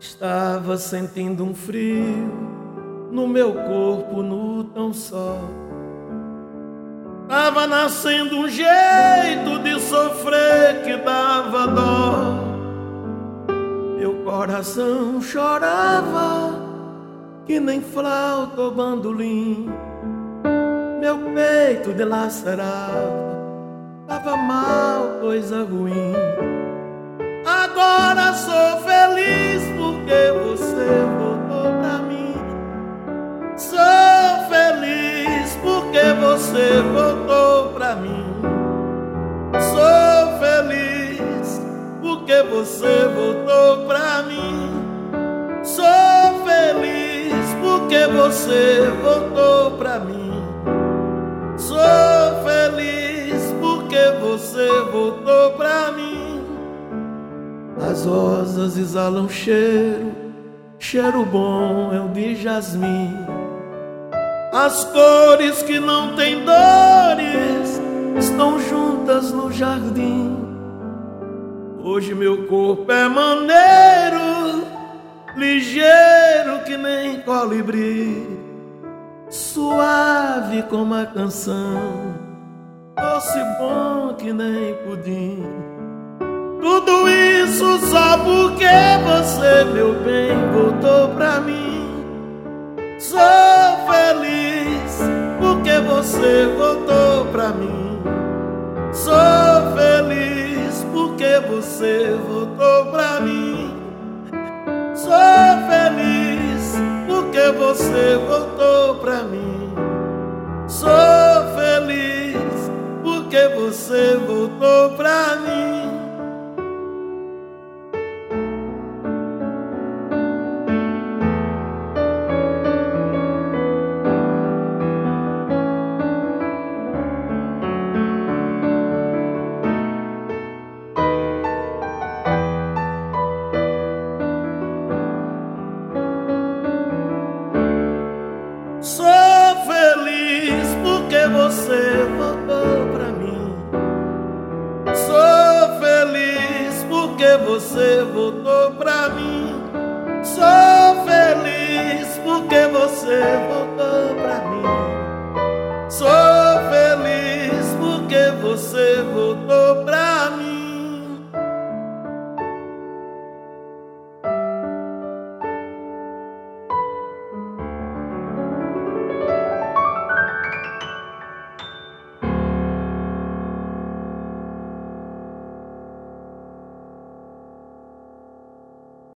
Estava sentindo um frio no meu corpo nu tão só. Tava nascendo um jeito de sofrer que dava dó. Meu coração chorava que nem flauta ou bandolim. Meu peito dilacerava, tava mal, coisa ruim. Agora sou feliz porque você voltou pra mim. Sou feliz porque você voltou pra mim. Sou feliz porque você voltou pra mim. Sou feliz porque você voltou pra mim. Sou feliz porque você voltou pra mim. As rosas exalam cheiro, cheiro bom é o de jasmim. As cores que não têm dores estão juntas no jardim. Hoje meu corpo é maneiro, ligeiro que nem colibri, suave como a canção, doce bom que nem pudim. Tudo isso só porque você, meu bem, voltou pra mim. Sou feliz porque você voltou pra mim. Sou feliz porque você voltou pra mim. Sou feliz porque você voltou pra mim. Sou feliz porque você voltou pra mim. Sou feliz porque você voltou pra mim. Sou feliz porque você voltou pra mim. Sou feliz porque você voltou pra mim. Sou feliz porque você voltou